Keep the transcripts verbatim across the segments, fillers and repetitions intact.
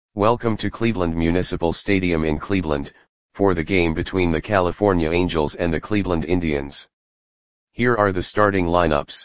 Welcome to Cleveland Municipal Stadium in Cleveland, for the game between the California Angels and the Cleveland Indians. Here are the starting lineups.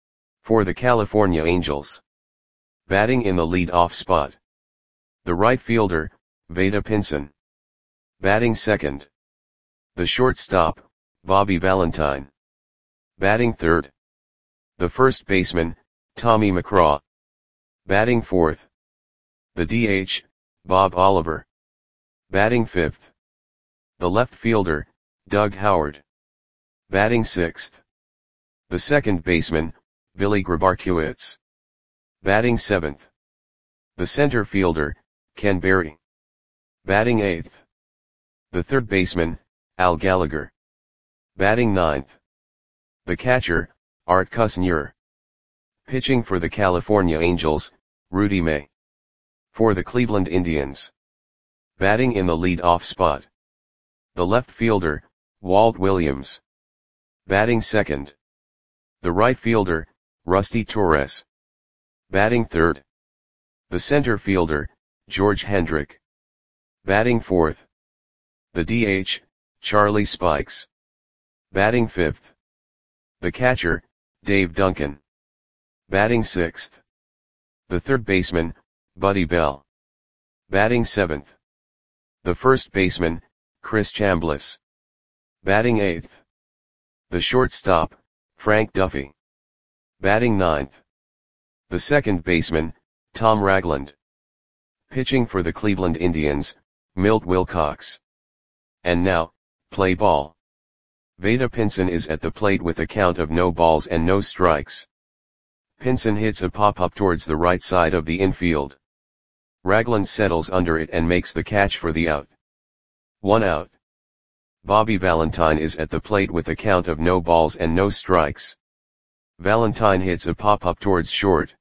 For the California Angels. Batting in the lead-off spot. The right fielder, Vada Pinson. Batting second. The shortstop, Bobby Valentine. Batting third. The first baseman, Tommy McCraw. Batting fourth. The D H, Bob Oliver. Batting fifth. The left fielder, Doug Howard. Batting sixth. The second baseman, Billy Grabarkiewicz. Batting seventh. The center fielder, Ken Berry. Batting eighth. The third baseman, Al Gallagher. Batting ninth. The catcher, Art Kusnier. Pitching for the California Angels, Rudy May. For the Cleveland Indians. Batting in the lead-off spot. The left fielder, Walt Williams. Batting second. The right fielder, Rusty Torres. Batting third. The center fielder, George Hendrick. Batting fourth. The D H, Charlie Spikes. Batting fifth. The catcher, Dave Duncan. Batting sixth. The third baseman, Buddy Bell. Batting seventh. The first baseman, Chris Chambliss. Batting eighth. The shortstop, Frank Duffy. Batting ninth. The second baseman, Tom Ragland. Pitching for the Cleveland Indians, Milt Wilcox. And now, play ball. Vada Pinson is at the plate with a count of no balls and no strikes. Pinson hits a pop-up towards the right side of the infield. Ragland settles under it and makes the catch for the out. One out. Bobby Valentine is at the plate with a count of no balls and no strikes. Valentine hits a pop-up towards short.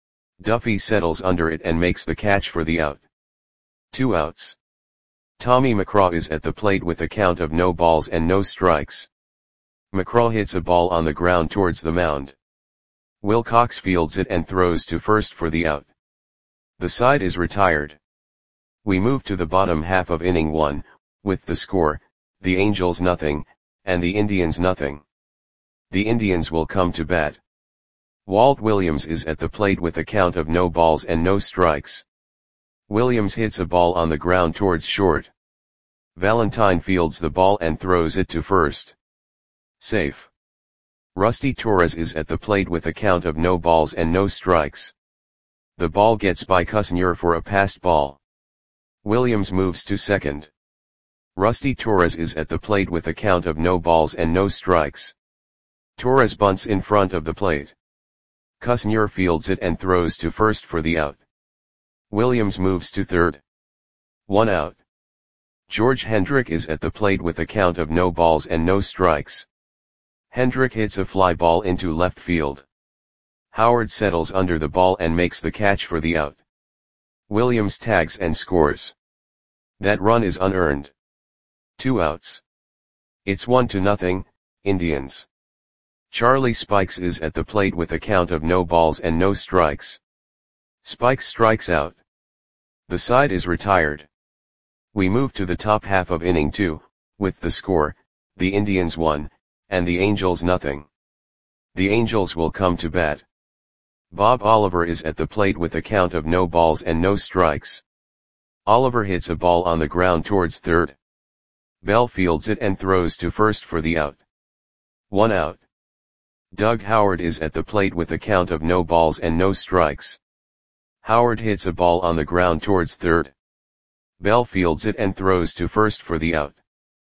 Duffy settles under it and makes the catch for the out. Two outs. Tommy McCraw is at the plate with a count of no balls and no strikes. McCraw hits a ball on the ground towards the mound. Wilcox fields it and throws to first for the out. The side is retired. We move to the bottom half of inning one, with the score, the Angels nothing, and the Indians nothing. The Indians will come to bat. Walt Williams is at the plate with a count of no balls and no strikes. Williams hits a ball on the ground towards short. Valentine fields the ball and throws it to first. Safe. Rusty Torres is at the plate with a count of no balls and no strikes. The ball gets by Kusnier for a passed ball. Williams moves to second. Rusty Torres is at the plate with a count of no balls and no strikes. Torres bunts in front of the plate. Kusnier fields it and throws to first for the out. Williams moves to third. One out. George Hendrick is at the plate with a count of no balls and no strikes. Hendrick hits a fly ball into left field. Howard settles under the ball and makes the catch for the out. Williams tags and scores. That run is unearned. Two outs. It's one to nothing, Indians. Charlie Spikes is at the plate with a count of no balls and no strikes. Spikes strikes out. The side is retired. We move to the top half of inning two, with the score, the Indians one, and the Angels nothing. The Angels will come to bat. Bob Oliver is at the plate with a count of no balls and no strikes. Oliver hits a ball on the ground towards third. Bell fields it and throws to first for the out. One out. Doug Howard is at the plate with a count of no balls and no strikes. Howard hits a ball on the ground towards third. Bell fields it and throws to first for the out.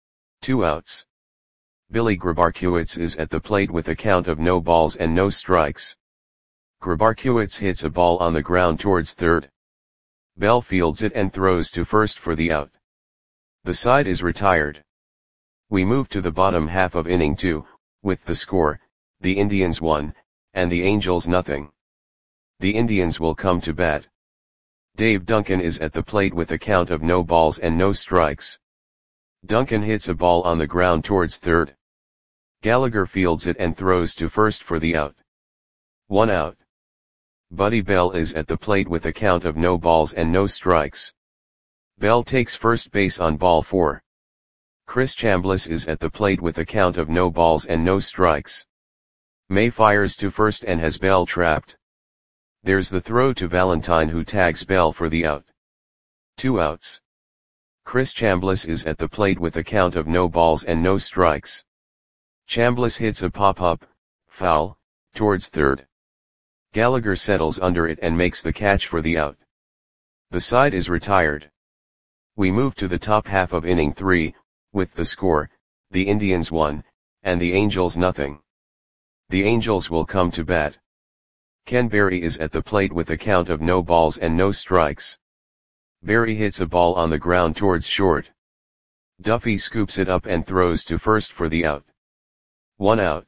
Two outs. Billy Grabarkiewicz is at the plate with a count of no balls and no strikes. Grabarkiewicz hits a ball on the ground towards third. Bell fields it and throws to first for the out. The side is retired. We move to the bottom half of inning two, with the score, the Indians one, and the Angels nothing. The Indians will come to bat. Dave Duncan is at the plate with a count of no balls and no strikes. Duncan hits a ball on the ground towards third. Gallagher fields it and throws to first for the out. One out. Buddy Bell is at the plate with a count of no balls and no strikes. Bell takes first base on ball four. Chris Chambliss is at the plate with a count of no balls and no strikes. May fires to first and has Bell trapped. There's the throw to Valentine, who tags Bell for the out. Two outs. Chris Chambliss is at the plate with a count of no balls and no strikes. Chambliss hits a pop-up, foul, towards third. Gallagher settles under it and makes the catch for the out. The side is retired. We move to the top half of inning three, with the score, the Indians one, and the Angels nothing. The Angels will come to bat. Ken Berry is at the plate with a count of no balls and no strikes. Berry hits a ball on the ground towards short. Duffy scoops it up and throws to first for the out. One out.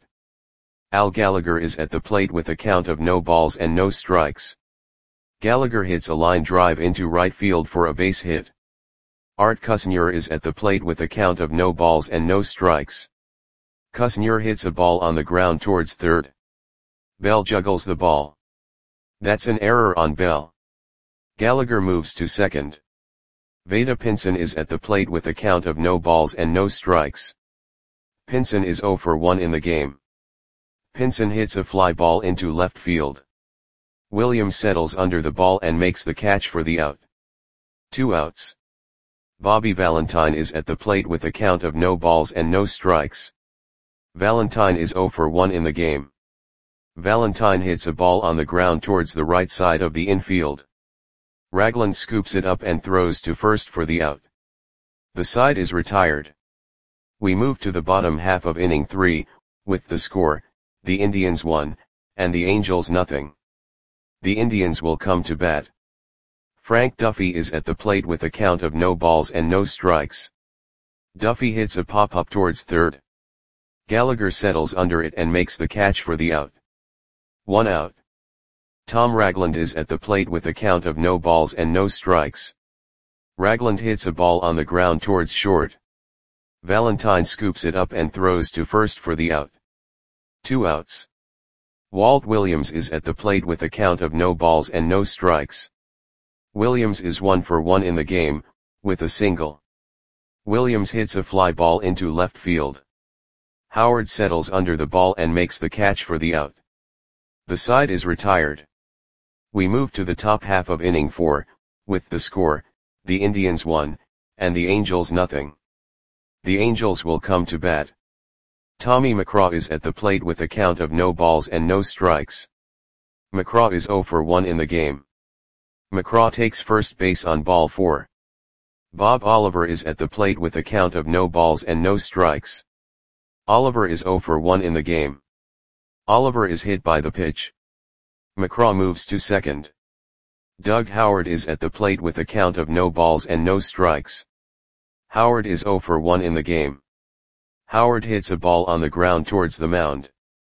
Al Gallagher is at the plate with a count of no balls and no strikes. Gallagher hits a line drive into right field for a base hit. Art Cusnier is at the plate with a count of no balls and no strikes. Cusnier hits a ball on the ground towards third. Bell juggles the ball. That's an error on Bell. Gallagher moves to second. Vada Pinson is at the plate with a count of no balls and no strikes. Pinson is oh for one in the game. Pinson hits a fly ball into left field. Williams settles under the ball and makes the catch for the out. Two outs. Bobby Valentine is at the plate with a count of no balls and no strikes. Valentine is oh for one in the game. Valentine hits a ball on the ground towards the right side of the infield. Ragland scoops it up and throws to first for the out. The side is retired. We move to the bottom half of inning three, with the score, the Indians one, and the Angels nothing. The Indians will come to bat. Frank Duffy is at the plate with a count of no balls and no strikes. Duffy hits a pop-up towards third. Gallagher settles under it and makes the catch for the out. One out. Tom Ragland is at the plate with a count of no balls and no strikes. Ragland hits a ball on the ground towards short. Valentine scoops it up and throws to first for the out. Two outs. Walt Williams is at the plate with a count of no balls and no strikes. Williams is one for one in the game, with a single. Williams hits a fly ball into left field. Howard settles under the ball and makes the catch for the out. The side is retired. We move to the top half of inning four, with the score, the Indians one, and the Angels nothing. The Angels will come to bat. Tommy McCraw is at the plate with a count of no balls and no strikes. McCraw is oh for one in the game. McCraw takes first base on ball four. Bob Oliver is at the plate with a count of no balls and no strikes. Oliver is oh for one in the game. Oliver is hit by the pitch. McCraw moves to second. Doug Howard is at the plate with a count of no balls and no strikes. Howard is oh for one in the game. Howard hits a ball on the ground towards the mound.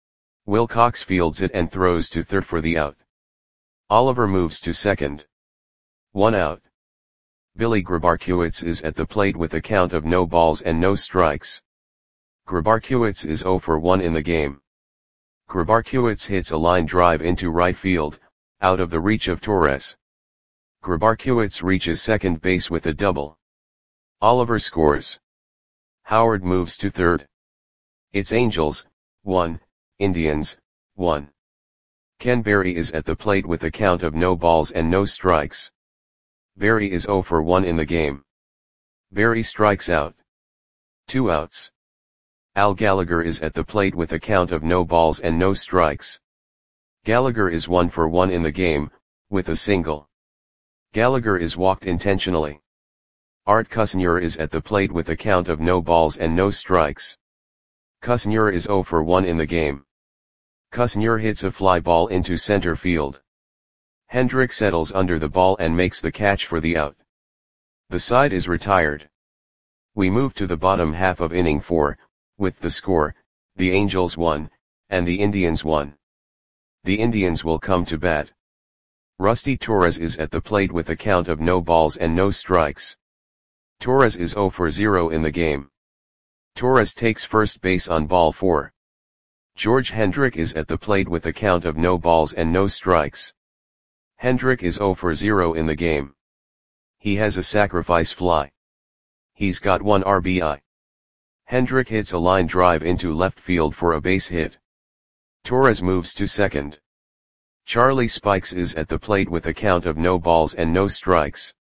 Wilcox fields it and throws to third for the out. Oliver moves to second. One out. Billy Grabarkiewicz is at the plate with a count of no balls and no strikes. Grabarkiewicz is oh for one in the game. Grabarkiewicz hits a line drive into right field, out of the reach of Torres. Grabarkiewicz reaches second base with a double. Oliver scores. Howard moves to third. It's Angels, one, Indians, one. Ken Berry is at the plate with a count of no balls and no strikes. Berry is oh for one in the game. Berry strikes out. Two outs. Al Gallagher is at the plate with a count of no balls and no strikes. Gallagher is one for one in the game, with a single. Gallagher is walked intentionally. Art Cusnier is at the plate with a count of no balls and no strikes. Cusnier is oh for one in the game. Cusnier hits a fly ball into center field. Hendrick settles under the ball and makes the catch for the out. The side is retired. We move to the bottom half of inning four, with the score, the Angels one, and the Indians one. The Indians will come to bat. Rusty Torres is at the plate with a count of no balls and no strikes. Torres is oh for zero in the game. Torres takes first base on ball four. George Hendrick is at the plate with a count of no balls and no strikes. Hendrick is oh for zero in the game. He has a sacrifice fly. He's got one R B I. Hendrick hits a line drive into left field for a base hit. Torres moves to second. Charlie Spikes is at the plate with a count of no balls and no strikes.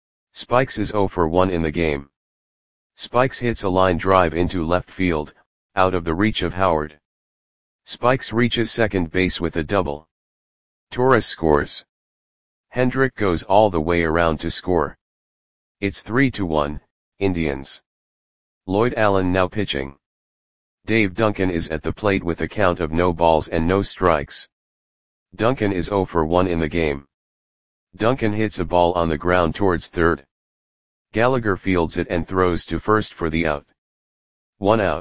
Spikes is oh for one in the game. Spikes hits a line drive into left field, out of the reach of Howard. Spikes reaches second base with a double. Torres scores. Hendrick goes all the way around to score. It's three to one, Indians. Lloyd Allen now pitching. Dave Duncan is at the plate with a count of no balls and no strikes. Duncan is oh for one in the game. Duncan hits a ball on the ground towards third. Gallagher fields it and throws to first for the out. One out.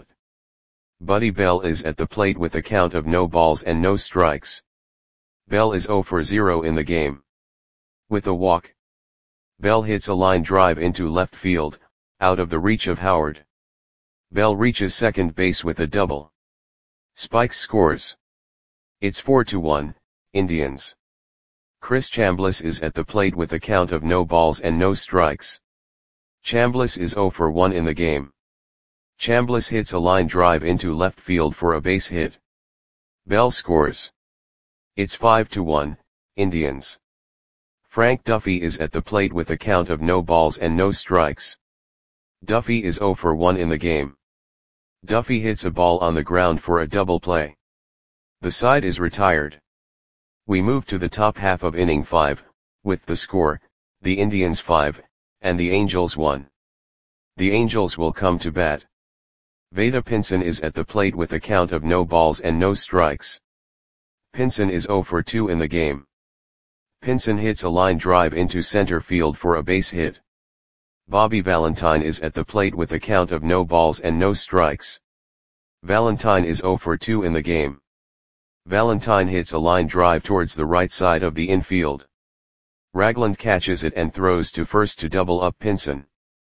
Buddy Bell is at the plate with a count of no balls and no strikes. Bell is oh for zero in the game. With a walk. Bell hits a line drive into left field, out of the reach of Howard. Bell reaches second base with a double. Spikes scores. It's four to one, Indians. Chris Chambliss is at the plate with a count of no balls and no strikes. Chambliss is oh for one in the game. Chambliss hits a line drive into left field for a base hit. Bell scores. It's five to one, Indians. Frank Duffy is at the plate with a count of no balls and no strikes. Duffy is oh for one in the game. Duffy hits a ball on the ground for a double play. The side is retired. We move to the top half of inning five, with the score, the Indians five, and the Angels one. The Angels will come to bat. Vada Pinson is at the plate with a count of no balls and no strikes. Pinson is oh for two in the game. Pinson hits a line drive into center field for a base hit. Bobby Valentine is at the plate with a count of no balls and no strikes. Valentine is oh for two in the game. Valentine hits a line drive towards the right side of the infield. Ragland catches it and throws to first to double up Pinson.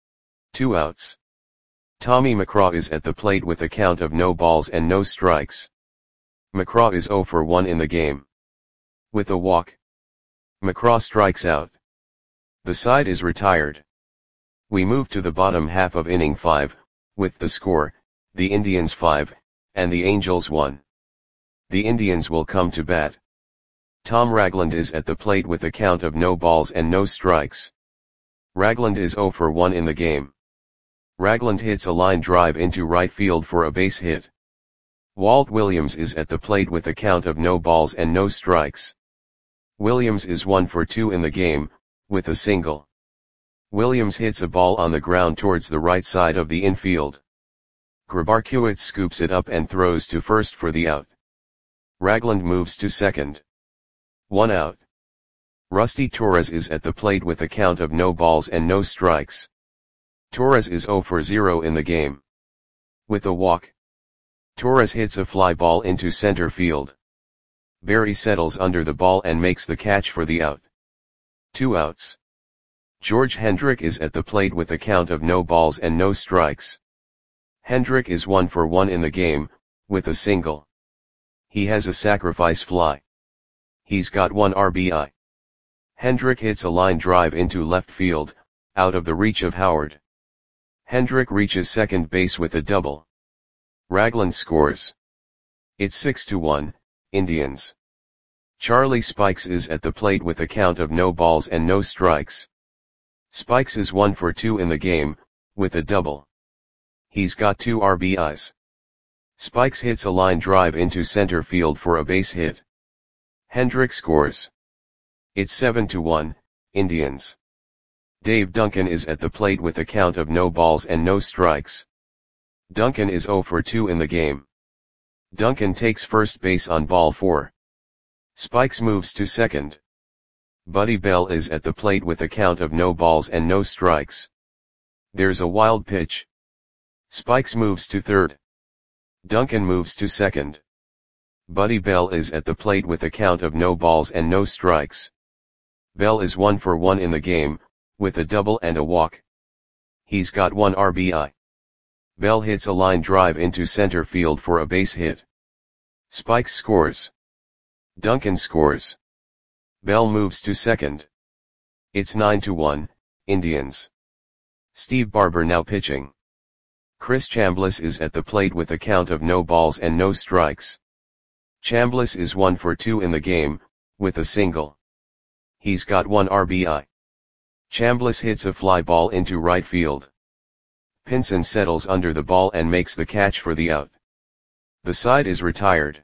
Two outs. Tommy McCraw is at the plate with a count of no balls and no strikes. McCraw is oh for one in the game. With a walk. McCraw strikes out. The side is retired. We move to the bottom half of inning five, with the score, the Indians five, and the Angels one. The Indians will come to bat. Tom Ragland is at the plate with a count of no balls and no strikes. Ragland is oh for one in the game. Ragland hits a line drive into right field for a base hit. Walt Williams is at the plate with a count of no balls and no strikes. Williams is one for two in the game, with a single. Williams hits a ball on the ground towards the right side of the infield. Grabarkiewicz scoops it up and throws to first for the out. Ragland moves to second. One out. Rusty Torres is at the plate with a count of no balls and no strikes. Torres is oh for zero in the game. With a walk. Torres hits a fly ball into center field. Barry settles under the ball and makes the catch for the out. Two outs. George Hendrick is at the plate with a count of no balls and no strikes. Hendrick is one for one in the game, with a single. He has a sacrifice fly. He's got one R B I. Hendrick hits a line drive into left field, out of the reach of Howard. Hendrick reaches second base with a double. Ragland scores. It's six to one, Indians. Charlie Spikes is at the plate with a count of no balls and no strikes. Spikes is one for two in the game, with a double. He's got two R B Is. Spikes hits a line drive into center field for a base hit. Hendrick scores. It's seven to one, Indians. Dave Duncan is at the plate with a count of no balls and no strikes. Duncan is oh for two in the game. Duncan takes first base on ball four. Spikes moves to second. Buddy Bell is at the plate with a count of no balls and no strikes. There's a wild pitch. Spikes moves to third. Duncan moves to second. Buddy Bell is at the plate with a count of no balls and no strikes. Bell is one for one in the game, with a double and a walk. He's got one R B I. Bell hits a line drive into center field for a base hit. Spikes scores. Duncan scores. Bell moves to second. It's nine to one, Indians. Steve Barber now pitching. Chris Chambliss is at the plate with a count of no balls and no strikes. Chambliss is one for two in the game, with a single. He's got one R B I. Chambliss hits a fly ball into right field. Pinson settles under the ball and makes the catch for the out. The side is retired.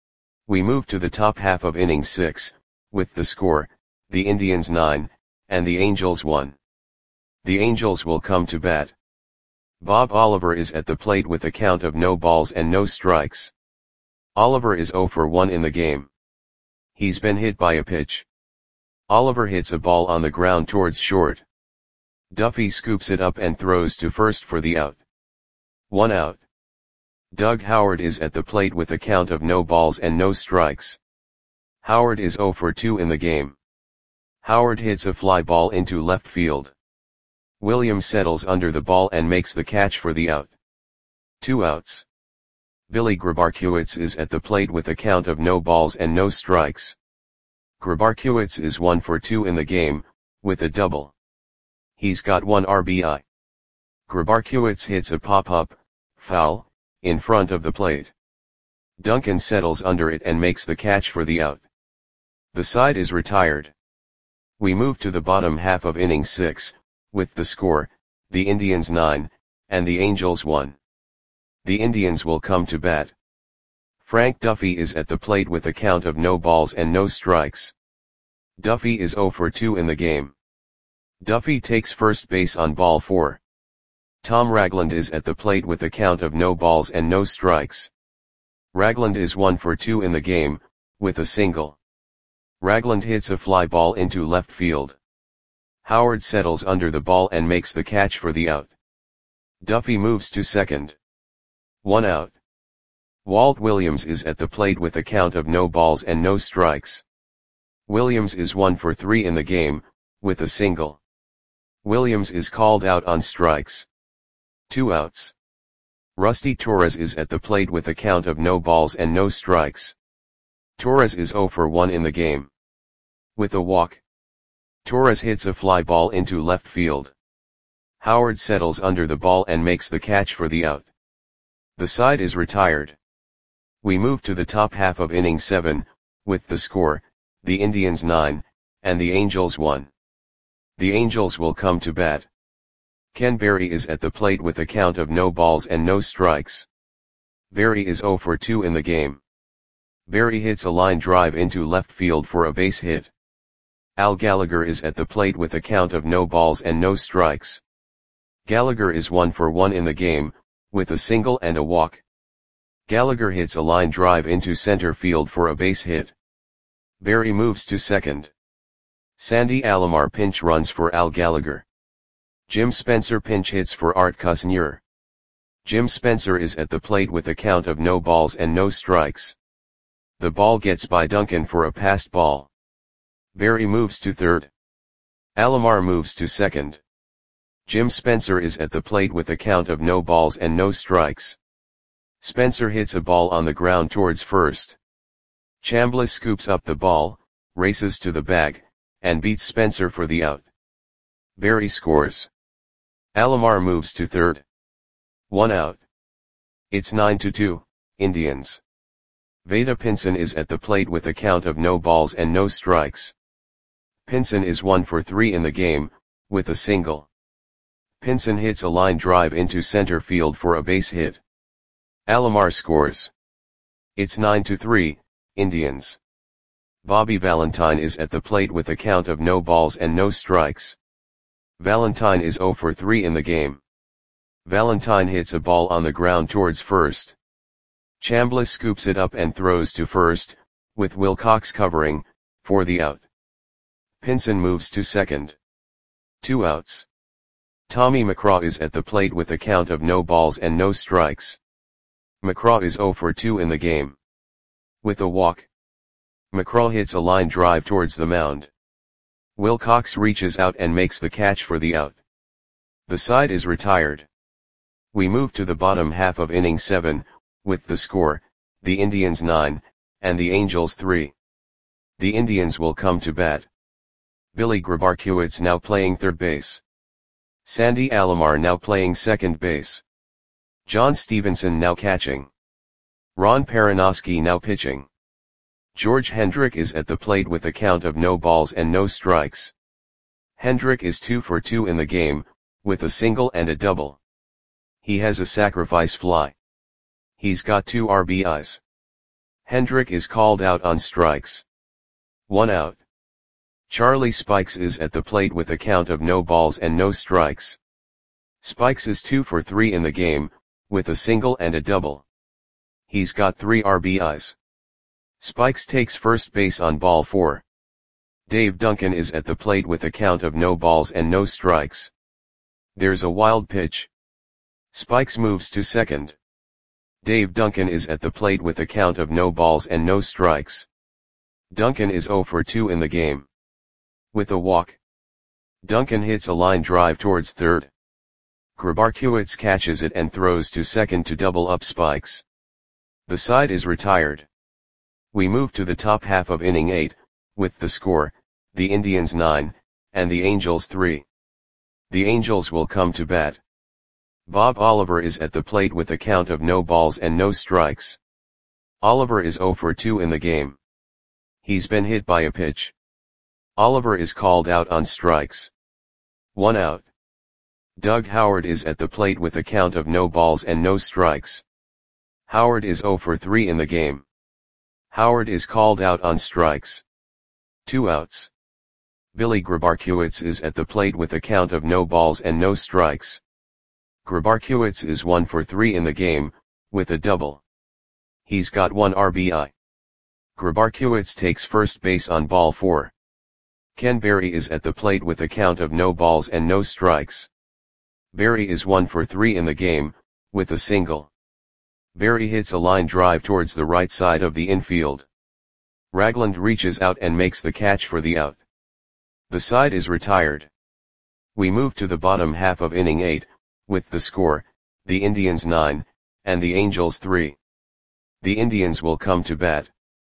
We move to the top half of inning six, with the score, the Indians nine, and the Angels one. The Angels will come to bat. Bob Oliver is at the plate with a count of no balls and no strikes. Oliver is zero for one in the game. He's been hit by a pitch. Oliver hits a ball on the ground towards short. Duffy scoops it up and throws to first for the out. One out. Doug Howard is at the plate with a count of no balls and no strikes. Howard is zero for two in the game. Howard hits a fly ball into left field. Williams settles under the ball and makes the catch for the out. Two outs. Billy Grabarkewitz is at the plate with a count of no balls and no strikes. Grabarkewitz is one for two in the game, with a double. He's got one R B I. Grabarkewitz hits a pop-up, foul, in front of the plate. Duncan settles under it and makes the catch for the out. The side is retired. We move to the bottom half of inning six, with the score, the Indians nine, and the Angels one. The Indians will come to bat. Frank Duffy is at the plate with a count of no balls and no strikes. Duffy is zero for two in the game. Duffy takes first base on ball four. Tom Ragland is at the plate with a count of no balls and no strikes. Ragland is one for two in the game, with a single. Ragland hits a fly ball into left field. Howard settles under the ball and makes the catch for the out. Duffy moves to second. One out. Walt Williams is at the plate with a count of no balls and no strikes. Williams is one for three in the game, with a single. Williams is called out on strikes. Two outs. Rusty Torres is at the plate with a count of no balls and no strikes. Torres is zero for one in the game. With a walk. Torres hits a fly ball into left field. Howard settles under the ball and makes the catch for the out. The side is retired. We move to the top half of inning seven, with the score, the Indians nine, and the Angels one. The Angels will come to bat. Ken Berry is at the plate with a count of no balls and no strikes. Berry is zero for two in the game. Berry hits a line drive into left field for a base hit. Al Gallagher is at the plate with a count of no balls and no strikes. Gallagher is one for one in the game, with a single and a walk. Gallagher hits a line drive into center field for a base hit. Berry moves to second. Sandy Alomar pinch runs for Al Gallagher. Jim Spencer pinch hits for Art Kusnyer. Jim Spencer is at the plate with a count of no balls and no strikes. The ball gets by Duncan for a passed ball. Berry moves to third. Alomar moves to second. Jim Spencer is at the plate with a count of no balls and no strikes. Spencer hits a ball on the ground towards first. Chambliss scoops up the ball, races to the bag, and beats Spencer for the out. Berry scores. Alomar moves to third. One out. It's nine to two, Indians. Vada Pinson is at the plate with a count of no balls and no strikes. Pinson is one for three in the game, with a single. Pinson hits a line drive into center field for a base hit. Alomar scores. It's nine to three, Indians. Bobby Valentine is at the plate with a count of no balls and no strikes. Valentine is zero for three in the game. Valentine hits a ball on the ground towards first. Chambliss scoops it up and throws to first, with Wilcox covering, for the out. Pinson moves to second. Two outs. Tommy McCraw is at the plate with a count of no balls and no strikes. McCraw is zero for two in the game. With a walk. McCraw hits a line drive towards the mound. Wilcox reaches out and makes the catch for the out. The side is retired. We move to the bottom half of inning seven, with the score, the Indians nine, and the Angels three. The Indians will come to bat. Billy Grabarkewitz now playing third base. Sandy Alomar now playing second base. John Stevenson now catching. Ron Perinoski now pitching. George Hendrick is at the plate with a count of no balls and no strikes. Hendrick is two for two in the game, with a single and a double. He has a sacrifice fly. He's got two R B Is. Hendrick is called out on strikes. One out. Charlie Spikes is at the plate with a count of no balls and no strikes. Spikes is two for three in the game, with a single and a double. He's got three R B Is. Spikes takes first base on ball four. Dave Duncan is at the plate with a count of no balls and no strikes. There's a wild pitch. Spikes moves to second. Dave Duncan is at the plate with a count of no balls and no strikes. Duncan is zero for two in the game. With a walk. Duncan hits a line drive towards third. Grabarkiewicz catches it and throws to second to double up Spikes. The side is retired. We move to the top half of inning eight, with the score, the Indians nine, and the Angels three. The Angels will come to bat. Bob Oliver is at the plate with a count of no balls and no strikes. Oliver is zero for two in the game. He's been hit by a pitch. Oliver is called out on strikes. One out. Doug Howard is at the plate with a count of no balls and no strikes. Howard is zero for three in the game. Howard is called out on strikes. Two outs. Billy Grabarkiewicz is at the plate with a count of no balls and no strikes. Grabarkiewicz is one for three in the game, with a double. He's got one R B I. Grabarkiewicz takes first base on ball four. Ken Berry is at the plate with a count of no balls and no strikes. Berry is one for three in the game, with a single. Berry hits a line drive towards the right side of the infield. Ragland reaches out and makes the catch for the out. The side is retired. We move to the bottom half of inning eight, with the score, the Indians nine, and the Angels three. The Indians will come to bat.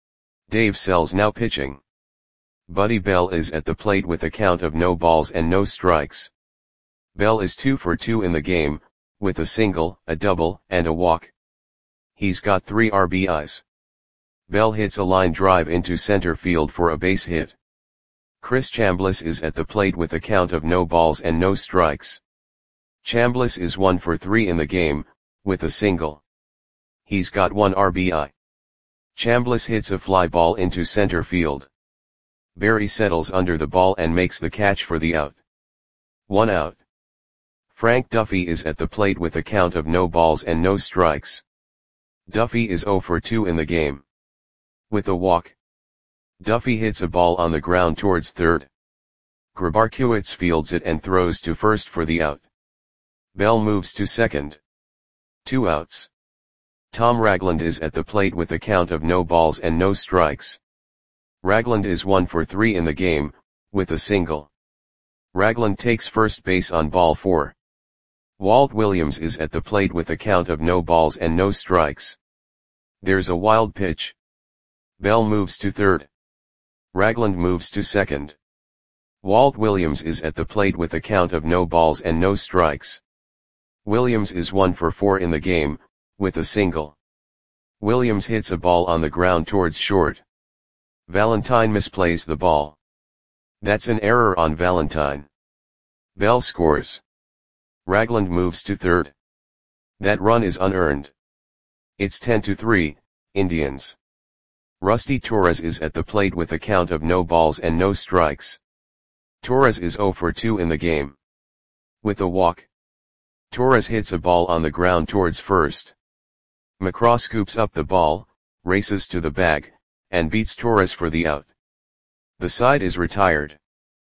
Dave Sells now pitching. Buddy Bell is at the plate with a count of no balls and no strikes. Bell is two for two in the game, with a single, a double, and a walk. He's got three R B Is. Bell hits a line drive into center field for a base hit. Chris Chambliss is at the plate with a count of no balls and no strikes. Chambliss is one for three in the game, with a single. He's got one R B I. Chambliss hits a fly ball into center field. Berry settles under the ball and makes the catch for the out. One out. Frank Duffy is at the plate with a count of no balls and no strikes. Duffy is zero for two in the game. With a walk. Duffy hits a ball on the ground towards third. Grabarkiewicz fields it and throws to first for the out. Bell moves to second. Two outs. Tom Ragland is at the plate with a count of no balls and no strikes. Ragland is one for three in the game, with a single. Ragland takes first base on ball four. Walt Williams is at the plate with a count of no balls and no strikes. There's a wild pitch. Bell moves to third. Ragland moves to second. Walt Williams is at the plate with a count of no balls and no strikes. Williams is one for four in the game, with a single. Williams hits a ball on the ground towards short. Valentine misplays the ball. That's an error on Valentine. Bell scores. Ragland moves to third. That run is unearned. It's ten to three, Indians. Rusty Torres is at the plate with a count of no balls and no strikes. Torres is zero for two in the game. With a walk. Torres hits a ball on the ground towards first. McCraw scoops up the ball, races to the bag, and beats Torres for the out. The side is retired.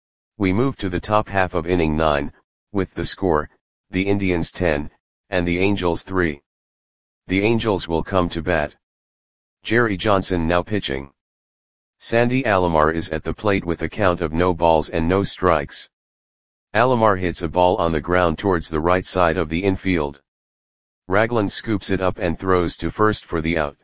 We move to the top half of inning nine, with the score, the Indians ten, and the Angels three. The Angels will come to bat. Jerry Johnson now pitching. Sandy Alomar is at the plate with a count of no balls and no strikes. Alomar hits a ball on the ground towards the right side of the infield. Ragland scoops it up and throws to first for the out.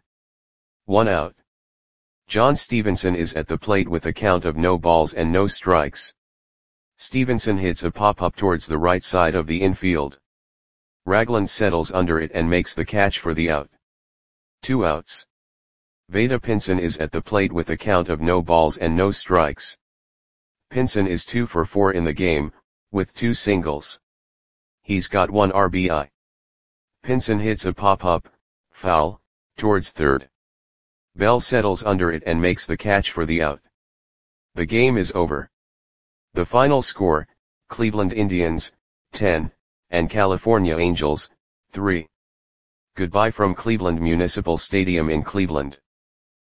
One out. John Stevenson is at the plate with a count of no balls and no strikes. Stevenson hits a pop-up towards the right side of the infield. Ragland settles under it and makes the catch for the out. Two outs. Vada Pinson is at the plate with a count of no balls and no strikes. Pinson is two for four in the game, with two singles. He's got one R B I. Pinson hits a pop-up, foul, towards third. Bell settles under it and makes the catch for the out. The game is over. The final score, Cleveland Indians, ten, and California Angels, three. Goodbye from Cleveland Municipal Stadium in Cleveland.